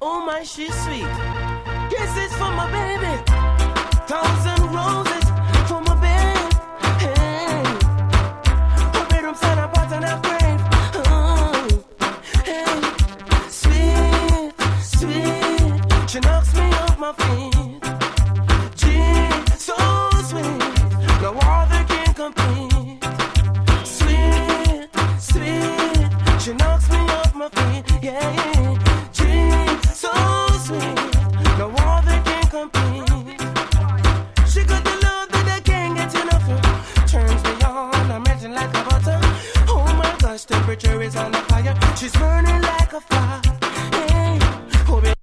Oh my, she's sweet. Kisses for my baby. Thousand roses.